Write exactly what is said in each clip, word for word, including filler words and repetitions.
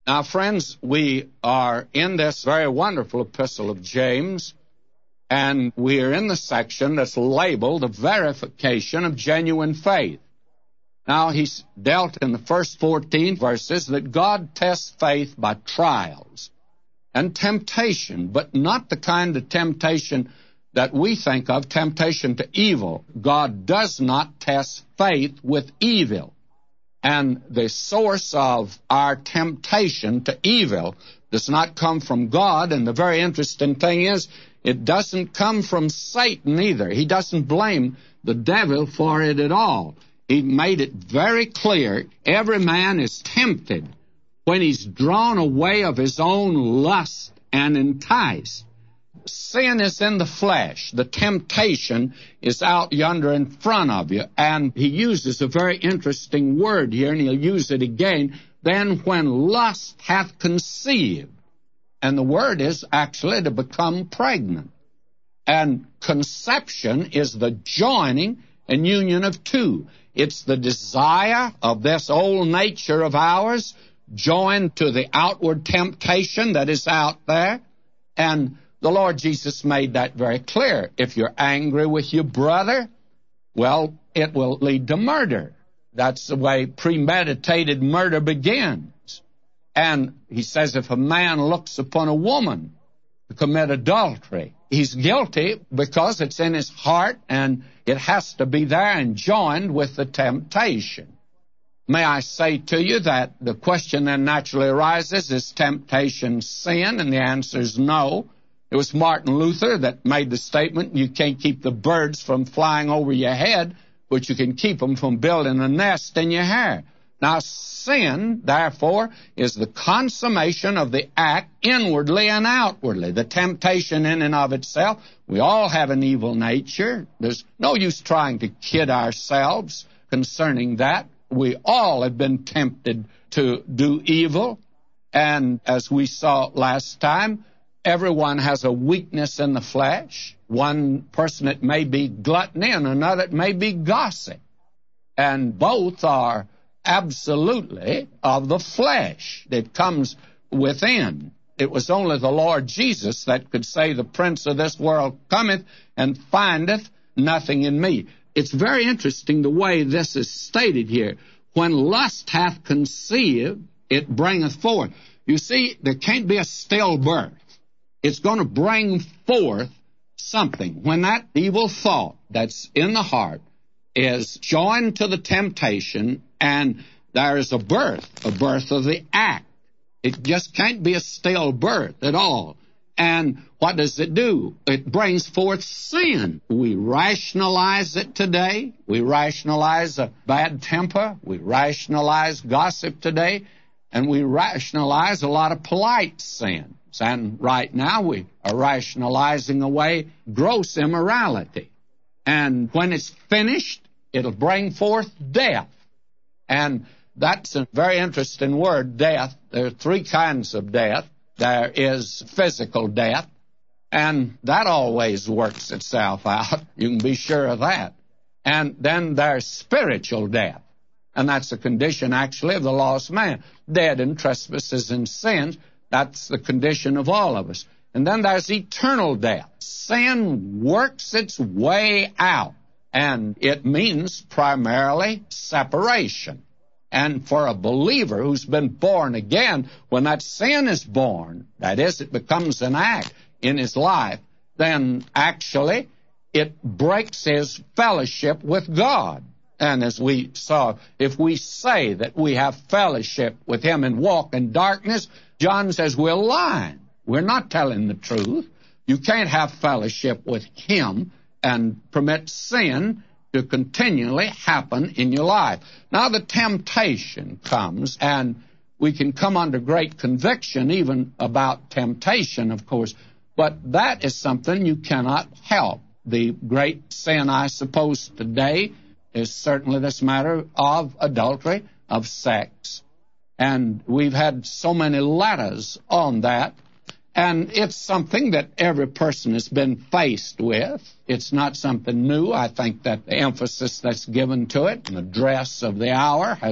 Now, friends, we are in this very wonderful epistle of James, and we are in the section that's labeled the verification of genuine faith. Now, he's dealt in the first fourteen verses that God tests faith by trials and temptation, but not the kind of temptation that we think of, temptation to evil. God does not test faith with evil. And the source of our temptation to evil does not come from God, and the very interesting thing is, it doesn't come from Satan either. He doesn't blame the devil for it at all. He made it very clear, every man is tempted when he's drawn away of his own lust and enticed. Sin is in the flesh. The temptation is out yonder in front of you. And he uses a very interesting word here, and he'll use it again. Then when lust hath conceived, and the word is actually to become pregnant. And conception is the joining and union of two. It's the desire of this old nature of ours joined to the outward temptation that is out there. And the Lord Jesus made that very clear. If you're angry with your brother, well, it will lead to murder. That's the way premeditated murder begins. And he says if a man looks upon a woman to commit adultery, he's guilty because it's in his heart and it has to be there and joined with the temptation. May I say to you that the question then naturally arises, is temptation sin? And the answer is no. It was Martin Luther that made the statement, you can't keep the birds from flying over your head, but you can keep them from building a nest in your hair. Now, sin, therefore, is the consummation of the act inwardly and outwardly. The temptation in and of itself, we all have an evil nature. There's no use trying to kid ourselves concerning that. We all have been tempted to do evil. And as we saw last time, everyone has a weakness in the flesh. One person, it may be gluttony, and another, it may be gossip. And both are absolutely of the flesh that comes within. It was only the Lord Jesus that could say, the prince of this world cometh and findeth nothing in me. It's very interesting the way this is stated here. When lust hath conceived, it bringeth forth. You see, there can't be a stillbirth. It's going to bring forth something. When that evil thought that's in the heart is joined to the temptation, and there is a birth, a birth of the act. It just can't be a stillbirth at all. And what does it do? It brings forth sin. We rationalize it today. We rationalize a bad temper. We rationalize gossip today. And we rationalize a lot of polite sins. And right now we are rationalizing away gross immorality. And when it's finished, it'll bring forth death. And that's a very interesting word, death. There are three kinds of death. There is physical death, and that always works itself out. You can be sure of that. And then there's spiritual death, and that's the condition, actually, of the lost man. Dead in trespasses and sins. That's the condition of all of us. And then there's eternal death. Sin works its way out, and it means primarily separation. And for a believer who's been born again, when that sin is born, that is, it becomes an act in his life, then actually it breaks his fellowship with God. And as we saw, if we say that we have fellowship with him and walk in darkness, John says we're lying. We're not telling the truth. You can't have fellowship with him and permit sin to continually happen in your life. Now the temptation comes, and we can come under great conviction even about temptation, of course, but that is something you cannot help. The great sin, I suppose, today is certainly this matter of adultery, of sex. And we've had so many letters on that. And it's something that every person has been faced with. It's not something new. I think that the emphasis that's given to it and the dress of the hour has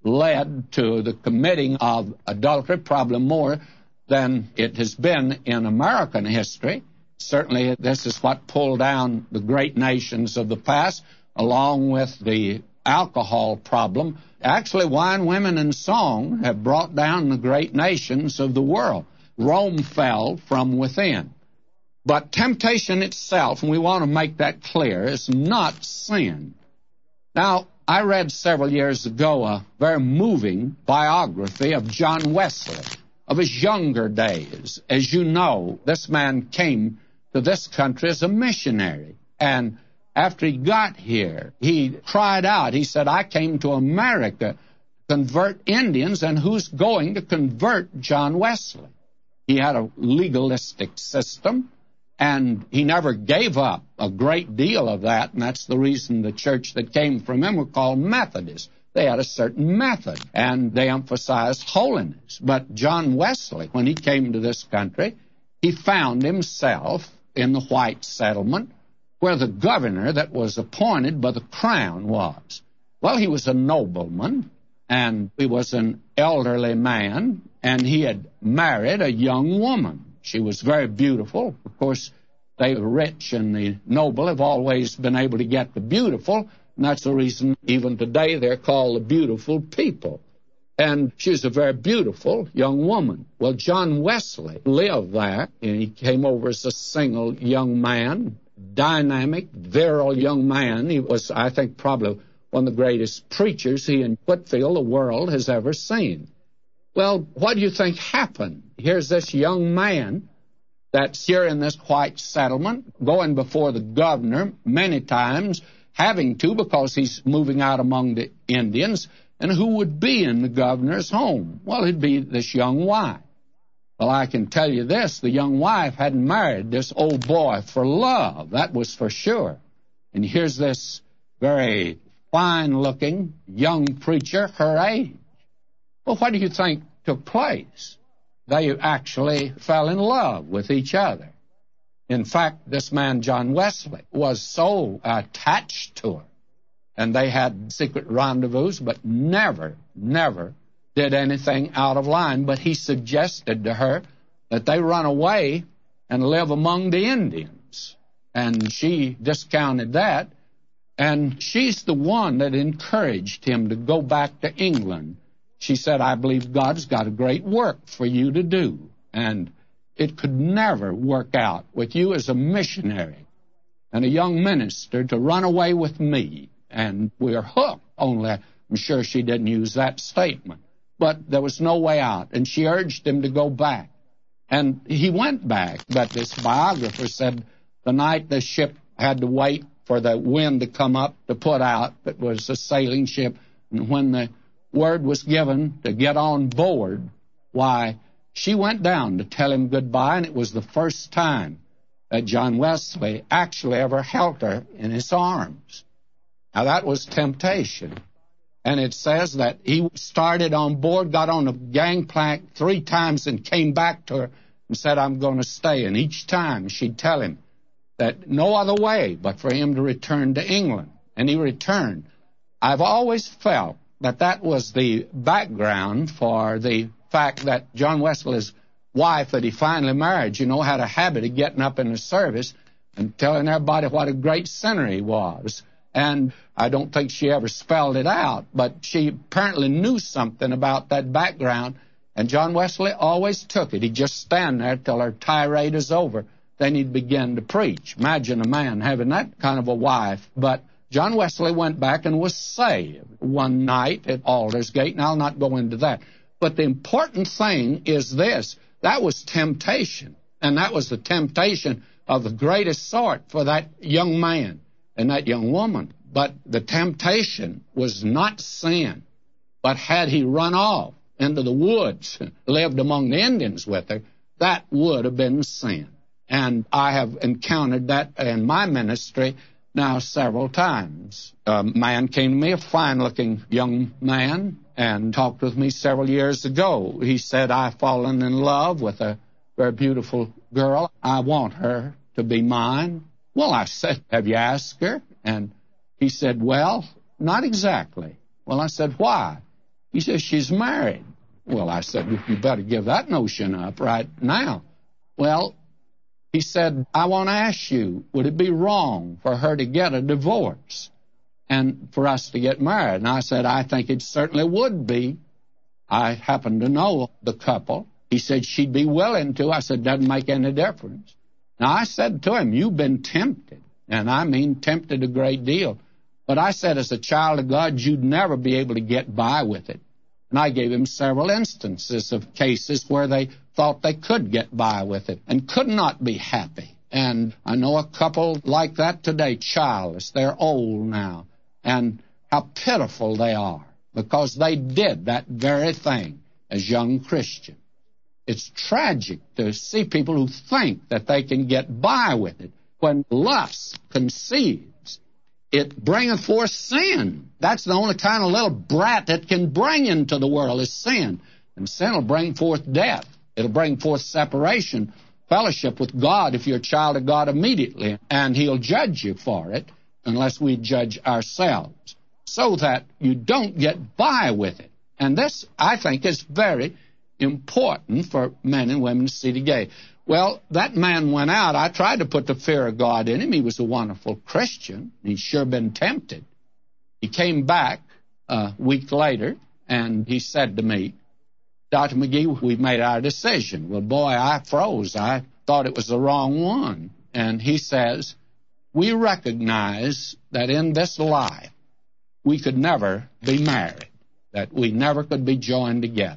led to the committing of adultery, probably more than it has been in American history. Certainly, this is what pulled down the great nations of the past, along with the alcohol problem. Actually, wine, women, and song have brought down the great nations of the world. Rome fell from within. But temptation itself, and we want to make that clear, is not sin. Now, I read several years ago a very moving biography of John Wesley, of his younger days. As you know, this man came to this country as a missionary, and after he got here, he cried out. He said, I came to America to convert Indians, and who's going to convert John Wesley? He had a legalistic system, and he never gave up a great deal of that, and that's the reason the church that came from him were called Methodists. They had a certain method, and they emphasized holiness. But John Wesley, when he came to this country, he found himself in the white settlement where the governor that was appointed by the crown was. Well, he was a nobleman, and he was an elderly man, and he had married a young woman. She was very beautiful. Of course, the rich and the noble have always been able to get the beautiful, and that's the reason even today they're called the beautiful people. And she was a very beautiful young woman. Well, John Wesley lived there, and he came over as a single young man, dynamic, virile young man. He was, I think, probably one of the greatest preachers he in Whitfield the world has ever seen. Well, what do you think happened? Here's this young man that's here in this white settlement, going before the governor many times, having to because he's moving out among the Indians. And who would be in the governor's home? Well, it'd be this young wife. Well, I can tell you this, the young wife hadn't married this old boy for love. That was for sure. And here's this very fine-looking young preacher, her age. Well, what do you think took place? They actually fell in love with each other. In fact, this man, John Wesley, was so attached to her, and they had secret rendezvous, but never, never did anything out of line. But he suggested to her that they run away and live among the Indians. And she discounted that, and she's the one that encouraged him to go back to England. She said, I believe God's got a great work for you to do, and it could never work out with you as a missionary and a young minister to run away with me. And we're hooked, only I'm sure she didn't use that statement. But there was no way out, and she urged him to go back. And he went back, but this biographer said the night the ship had to wait for the wind to come up to put out, it was a sailing ship, and when the word was given to get on board, why, she went down to tell him goodbye, and it was the first time that John Wesley actually ever held her in his arms. Now, that was temptation. And it says that he started on board, got on the gangplank three times, and came back to her and said, I'm going to stay. And each time she'd tell him that no other way but for him to return to England. And he returned. I've always felt that that was the background for the fact that John Wesley's wife that he finally married, you know, had a habit of getting up in the service and telling everybody what a great sinner he was. And I don't think she ever spelled it out, but she apparently knew something about that background, and John Wesley always took it. He'd just stand there till her tirade is over. Then he'd begin to preach. Imagine a man having that kind of a wife. But John Wesley went back and was saved one night at Aldersgate, and I'll not go into that. But the important thing is this. That was temptation, and that was the temptation of the greatest sort for that young man and that young woman. But the temptation was not sin. But had he run off into the woods, lived among the Indians with her, that would have been sin. And I have encountered that in my ministry now several times. A man came to me, a fine-looking young man, and talked with me several years ago. He said, I've fallen in love with a very beautiful girl. I want her to be mine. Well, I said, have you asked her? And he said, well, not exactly. Well, I said, why? He says, she's married. Well, I said, you better give that notion up right now. Well, he said, I want to ask you, would it be wrong for her to get a divorce and for us to get married? And I said, I think it certainly would be. I happen to know the couple. He said she'd be willing to. I said, doesn't make any difference. Now, I said to him, you've been tempted, and I mean tempted a great deal. But I said, as a child of God, you'd never be able to get by with it. And I gave him several instances of cases where they thought they could get by with it and could not be happy. And I know a couple like that today, childless. They're old now. And how pitiful they are because they did that very thing as young Christians. It's tragic to see people who think that they can get by with it. When lust conceives, it bringeth forth sin. That's the only kind of little brat that can bring into the world is sin. And sin will bring forth death. It'll bring forth separation, fellowship with God if you're a child of God immediately. And He'll judge you for it unless we judge ourselves, so that you don't get by with it. And this, I think, is very important for men and women to see today. Well, that man went out. I tried to put the fear of God in him. He was a wonderful Christian. He'd sure been tempted. He came back a week later, and he said to me, Doctor McGee, we've made our decision. Well, boy, I froze. I thought it was the wrong one. And he says, we recognize that in this life we could never be married, that we never could be joined together.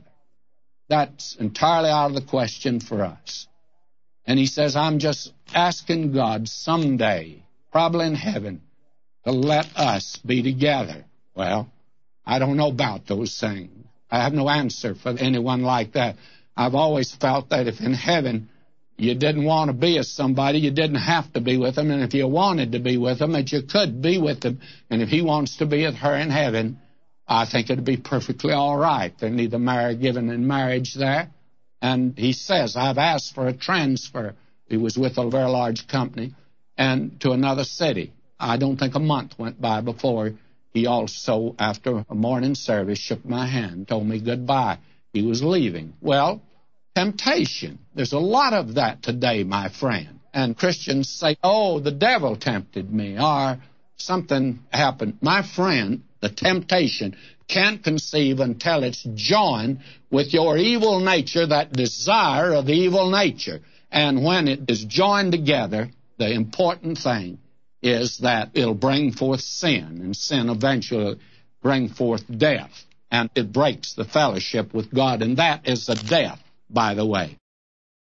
That's entirely out of the question for us. And he says, I'm just asking God someday, probably in heaven, to let us be together. Well, I don't know about those things. I have no answer for anyone like that. I've always felt that if in heaven you didn't want to be with somebody, you didn't have to be with them. And if you wanted to be with them, that you could be with them. And if he wants to be with her in heaven, I think it'd be perfectly all right. They need the marriage given in marriage there. And he says, I've asked for a transfer. He was with a very large company and to another city. I don't think a month went by before he also, after a morning service, shook my hand, told me goodbye. He was leaving. Well, temptation. There's a lot of that today, my friend. And Christians say, oh, the devil tempted me, or something happened. My friend, the temptation can't conceive until it's joined with your evil nature, that desire of evil nature. And when it is joined together, the important thing is that it'll bring forth sin, and sin eventually bring forth death. And it breaks the fellowship with God, and that is the death, by the way.